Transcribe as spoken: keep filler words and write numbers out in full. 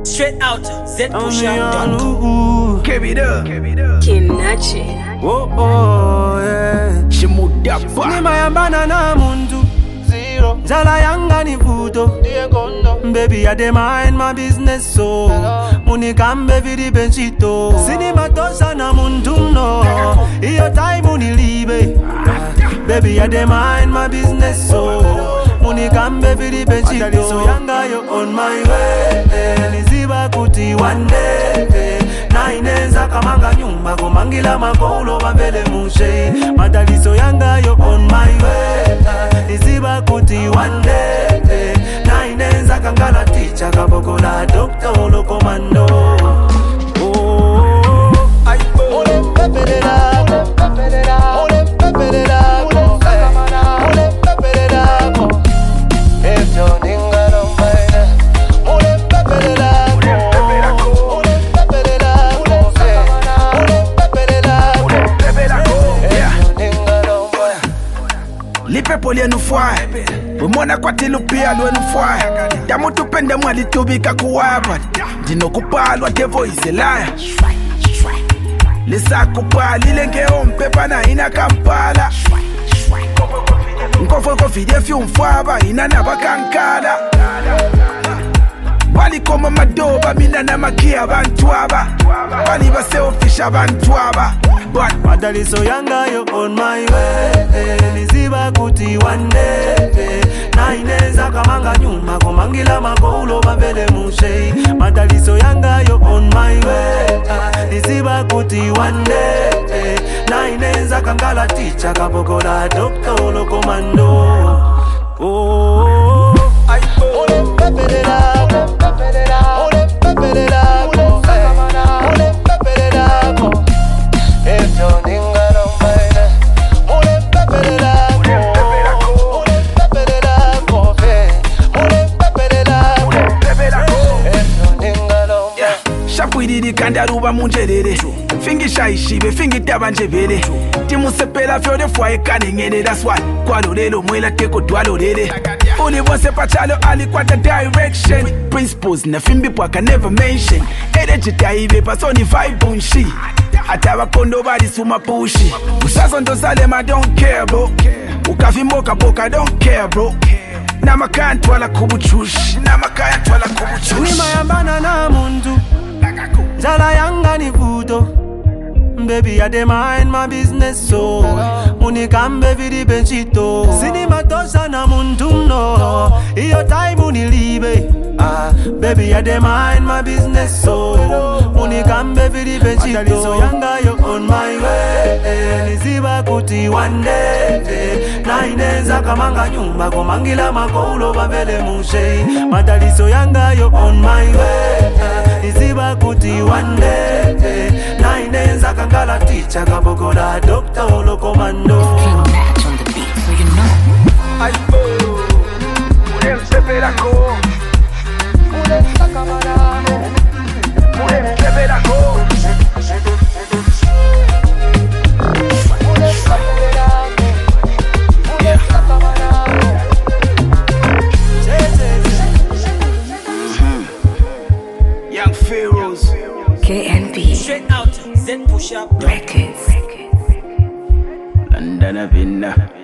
Straight out, Z Pusha done. Keep it up. Kinachi. Oh oh yeah. Shimudapa. Ni mayambana na muntu zero. Zala yanga ni vuto. Baby I dey mind my business so. Muni kambe vidi benchito. Sini matosha na muntu no. Iyo time unilibe. Baby I dey mind my business so. Muni kambe vidi benchito. So yanga you on my way. Niziba kuti one day. Na ineza kamanga nyumba kumangila makolo wambele mushe. Madaliso yanga yo on my way. Niziba kuti one day. Na ineza kangala teacher kabokola doctor olo komando. Oh, ay ole peperera, peperera, ole peperera, ole peperera. If you ninga don't mind, ole peperera. Lipe poli enu fwae Umona kwa tilu pia lu enu fwae Damu tupende mwali tubika kuwapa Dino kupalwa devo izelaya Lisa kupali lenge ompepa na ina kampala Nkofo kofide fi umfwaba ina naba kankala Bali koma madoba mina na makia bantuaba Bali base ofisha bantuaba But Madaliso yanga yo on my way. Niziba kuti one day. Na ineza kamanga nyuma kumangila makolo wambele mushe. Madaliso yanga yo on my way. Niziba kuti one day. Na ineza kangala teacher kabokola doctor olo komando. Oh, ay ole peperera, peperera, ole peperera, ole peperera. If you ninga don't mind, ole peperera, ole peperera, ole peperera. If you ninga don't mind. Shapwididi kandaruba munjerere Fingi shaishibe, fingi tabanjebere Timu sepela fyode fwa ekane ngene. That's why kwa lorelo mwela teko dwa lorele Uli wose pachalo ali kwa the direction Principles na fimbi pwa can never mention Energy taive pasoni vibe unshi Atawa kondo badi suma pushi Usazo ndo salema don't care bro Ukavimoka boka don't care bro Nama kantu wala kubuchushi Nama kantu wala kubuchushi Ni mayambana na muntu Zala yanga ni vuto. Baby I dey mind my business so. Muni kambe vidi benchito. Sini matosha na muntu no. Iyo time unilibe. Ah, baby I dey mind my business so. Muni kambe vidi benchito. Madaliso yanga yo on my way. Niziba kuti one day. Na ineza kamanga nyumba kumangila makolo wambele mushe. Madaliso yanga yo on my way. Niziba kuti one day. Na ineza kangala teacher kabokola doctor olo komando. Match on the beat, so you know. Ay oh, Urem seperako Urem sakamarano Urem seperako Urem sakamarano Urem sakamarano Young Pharaohs K N B Straight out, Z Pusha done. Records. London Avinna